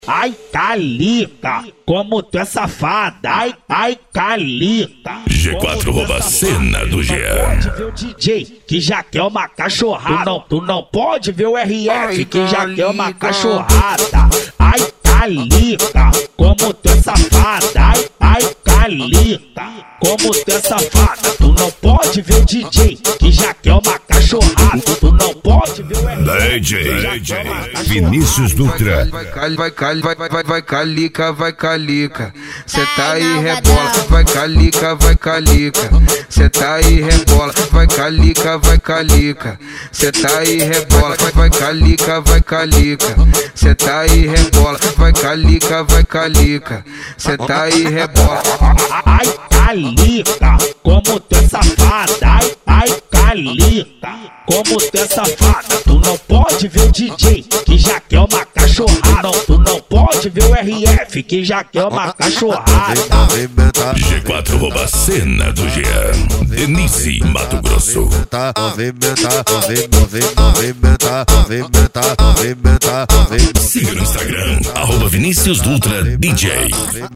Ai, Calica, como tu é safada. Ai, Calica. G4 rouba a cena do Jean. Pode ver o DJ que já quer uma cachorrada. Tu não pode ver o RF que já quer uma cachorrada. Ai, Calica, como tu é safada. Ai, Calica, como tu é safada. Tu não pode ver o DJ que já quer uma cachorrada. Tu não pode ver o RF. DJ Vinícius Dutra. Vai Calica, cê tá aí rebola. Vai Calica, cê tá aí rebola. Vai Calica, cê tá aí rebola. Vai Calica, cê tá aí rebola. Vai Calica, cê tá aí rebola. Ai, Calica, como tu é safada. Ai, Calica, como tu é safada. Tu não pode ver o DJ que já quer uma cachorrada. Tu não pode ver o RF que já quer uma cachorrada. G4 rouba a cena do Jean. Denise, Mato Grosso. Siga no Instagram, @Vinícius Dutra DJ.